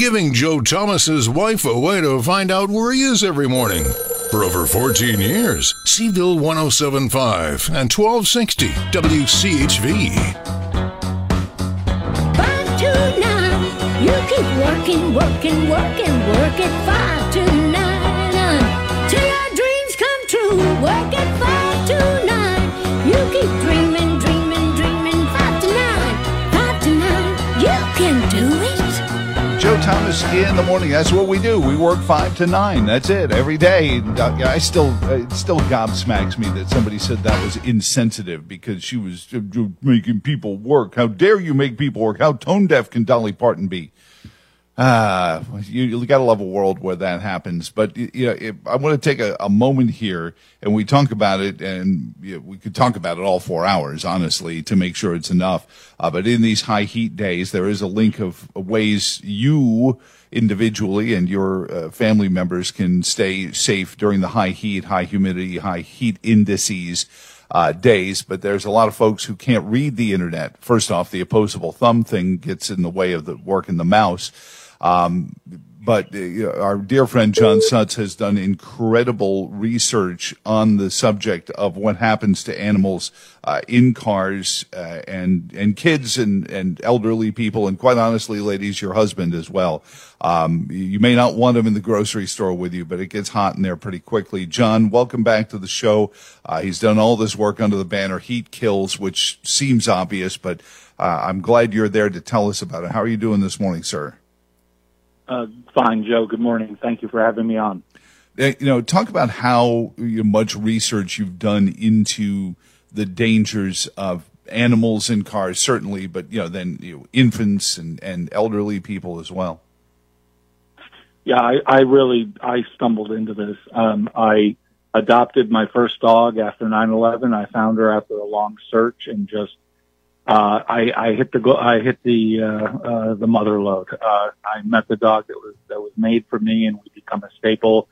giving Joe Thomas's wife away to find out where he is every morning. For over 14 years, Seville 107.5 and 1260 WCHV. 5 to 9, you keep working, work at 5 to 9. Till your dreams come true, work at 5 to 9. You keep dreaming, 5 to 9, you can do it. Joe Thomas in the morning. That's what we do. We work 5 to 9. That's it every day. It still gobsmacks me that somebody said that was insensitive because she was making people work. How dare you make people work? How tone deaf can Dolly Parton be? You got to love a world where that happens. But I want to take a moment here and we talk about it, and we could talk about it all 4 hours, honestly, to make sure it's enough. But in these high heat days, there is a link of ways you individually and your family members can stay safe during the high heat, high humidity, high heat indices days. But there's a lot of folks who can't read the internet. First off, the opposable thumb thing gets in the way of the working the mouse. But our dear friend John Sutz has done incredible research on the subject of what happens to animals in cars and kids and elderly people, and quite honestly, ladies, your husband as well. You may not want him in the grocery store with you, but it gets hot in there pretty quickly. John, welcome back to the show. He's done all this work under the banner Heat Kills, which seems obvious, but I'm glad you're there to tell us about it. How are you doing this morning, sir? Fine, Joe. Good morning. Thank you for having me on. Talk about how much research you've done into the dangers of animals in cars, certainly, but then infants and elderly people as well. Yeah, I stumbled into this. I adopted my first dog after 9/11. I found her after a long search and just I hit the mother load. I met the dog that was made for me, and we became a staple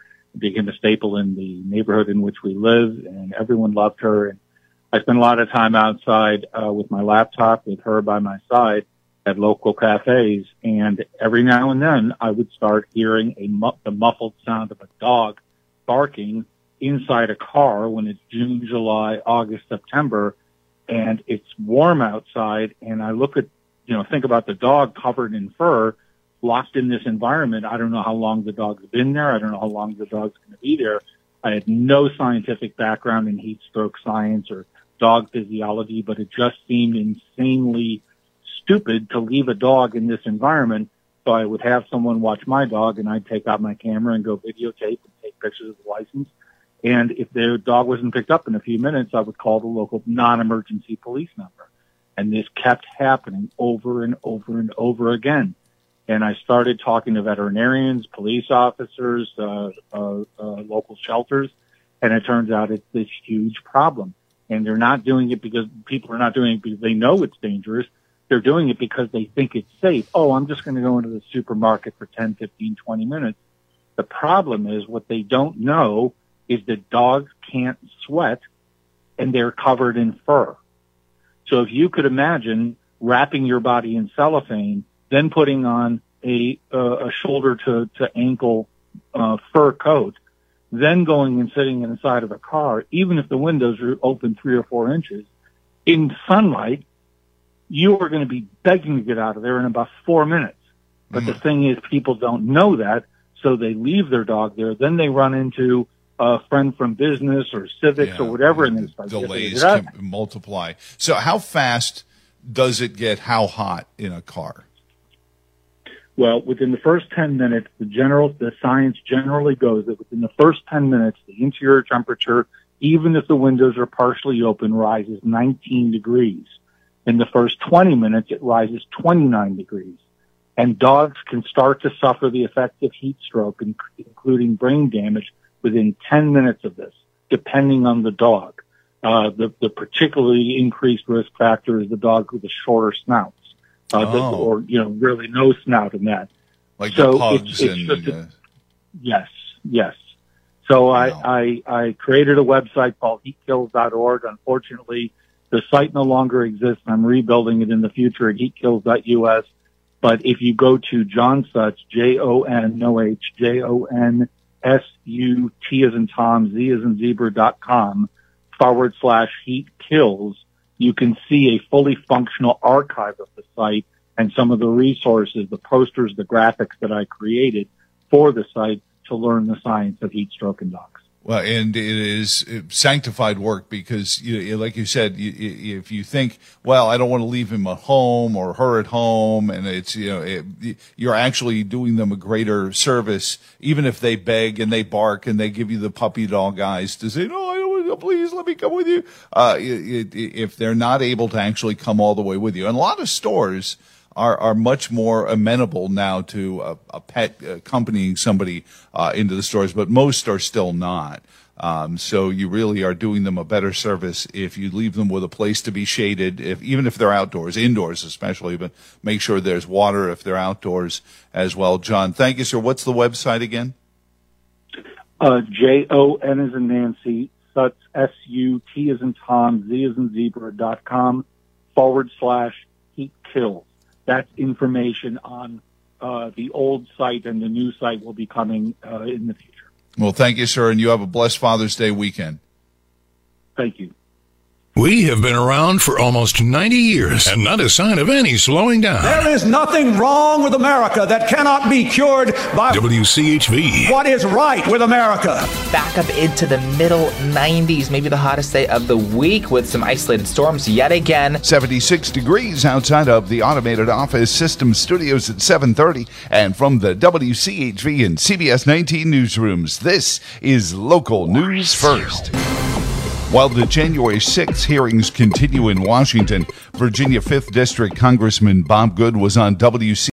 in the neighborhood in which we live, and everyone loved her. And I spent a lot of time outside with my laptop with her by my side at local cafes, and every now and then I would start hearing the muffled sound of a dog barking inside a car when it's June, July, August, September. And it's warm outside, and I look at, think about the dog covered in fur, locked in this environment. I don't know how long the dog's been there. I don't know how long the dog's going to be there. I had no scientific background in heat stroke science or dog physiology, but it just seemed insanely stupid to leave a dog in this environment. So I would have someone watch my dog, and I'd take out my camera and go videotape and take pictures of the license. And if their dog wasn't picked up in a few minutes, I would call the local non-emergency police number. And this kept happening over and over and over again. And I started talking to veterinarians, police officers, local shelters, and it turns out it's this huge problem. And they're not doing it because people are not doing it because they know it's dangerous. They're doing it because they think it's safe. Oh, I'm just going to go into the supermarket for 10, 15, 20 minutes. The problem is what they don't know is that dogs can't sweat and they're covered in fur. So if you could imagine wrapping your body in cellophane, then putting on a shoulder to ankle fur coat, then going and sitting inside of a car, even if the windows are open 3 or 4 inches, in sunlight, you are going to be begging to get out of there in about 4 minutes. But the thing is, people don't know that, so they leave their dog there. Then they run into a friend from business or civics or whatever, and it's like delays can multiply. So how fast does it get how hot in a car? Well, within the first 10 minutes, the science generally goes that within the first 10 minutes, the interior temperature, even if the windows are partially open, rises 19 degrees. In the first 20 minutes, it rises 29 degrees. And dogs can start to suffer the effects of heat stroke, including brain damage, within 10 minutes of this, depending on the dog. The particularly increased risk factor is the dog with the shorter snouts, or really no snout in that. Like so the pugs yes. So I created a website called heatkills.org. Unfortunately, the site no longer exists. I'm rebuilding it in the future at heatkills.us. But if you go to John Such, Jon, no H, JONSUT as in Tom, Z as in zebra.com /heat kills, you can see a fully functional archive of the site and some of the resources, the posters, the graphics that I created for the site to learn the science of heat stroke in dogs. Well, and it is sanctified work because, like you said, if you think, well, I don't want to leave him at home or her at home, and it's, you're actually doing them a greater service, even if they beg and they bark and they give you the puppy dog eyes to say, no, I don't want to, please let me come with you. If they're not able to actually come all the way with you. And a lot of stores are much more amenable now to a pet accompanying somebody into the stores, but most are still not. So you really are doing them a better service if you leave them with a place to be shaded, even if they're outdoors, indoors especially, but make sure there's water if they're outdoors as well. John, thank you, sir. What's the website again? JON as in Nancy, SUT, SUT as in Tom, Z as in zebra.com /heat kills. That's information on the old site, and the new site will be coming in the future. Well, thank you, sir, and you have a blessed Father's Day weekend. Thank you. We have been around for almost 90 years, and not a sign of any slowing down. There is nothing wrong with America that cannot be cured by WCHV. what is right with America. Back up into the middle 90s, maybe the hottest day of the week with some isolated storms yet again. 76 degrees outside of the Automated Office System Studios at 7:30. And from the WCHV and CBS 19 newsrooms, this is Local News First. While the January 6th hearings continue in Washington, Virginia 5th District Congressman Bob Good was on WC